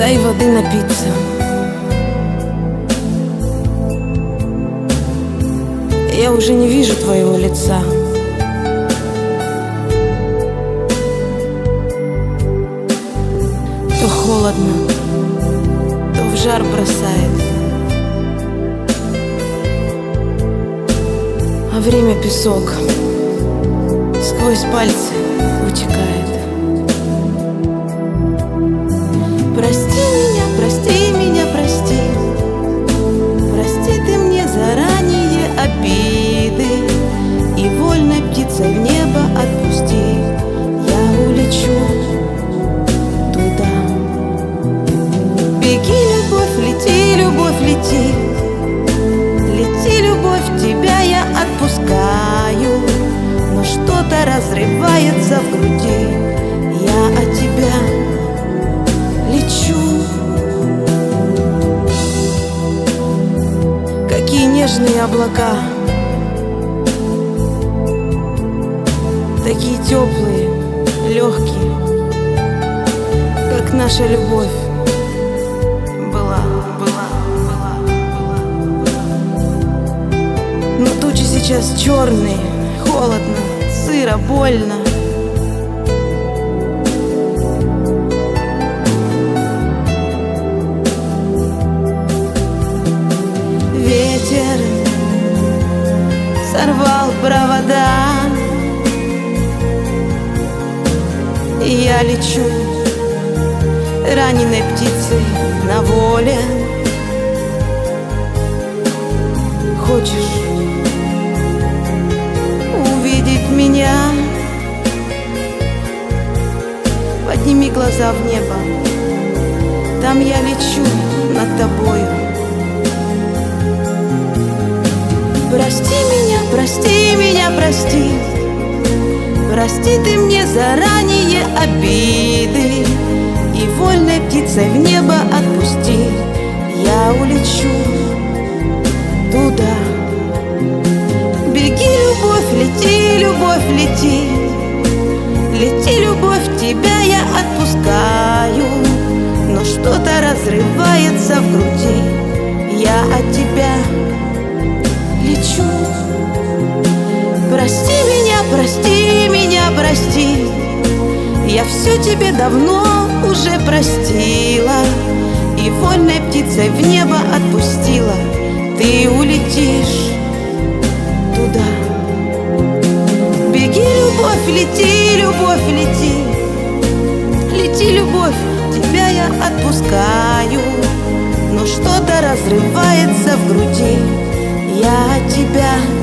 Дай воды напиться. Я уже не вижу твоего лица. То холодно, то в жар бросает, а время песок сквозь пальцы утекает. Прости меня, прости меня, прости. Прости ты мне заранее обиды, и вольной птицей в небо отпусти. Я улечу туда. Беги, любовь, лети, любовь, лети. Лети, любовь, тебя я отпускаю, но что-то разрывается в груди. Я от тебя лечу. Какие нежные облака, такие теплые, легкие, как наша любовь была. Но тучи сейчас черные, холодно, сыро, больно. Ветер сорвал провода, и я лечу раненой птицей на воле. Хочешь увидеть меня? Подними глаза в небо, там я лечу над тобою. Прости меня, прости меня, прости. Прости ты мне заранее обиды, и вольной птицей в небо отпусти. Я улечу туда. Беги, любовь, лети, любовь, лети. Лети, любовь, тебя я отпускаю, но что-то разрывается в груди. Я от тебя лечу. Прости меня, прости меня, прости. Я все тебе давно уже простила, и вольной птицей в небо отпустила. Ты улетишь туда. Беги, любовь, лети, любовь, лети. Лети, любовь, тебя я отпускаю, но что-то разрывается в груди. Я от тебя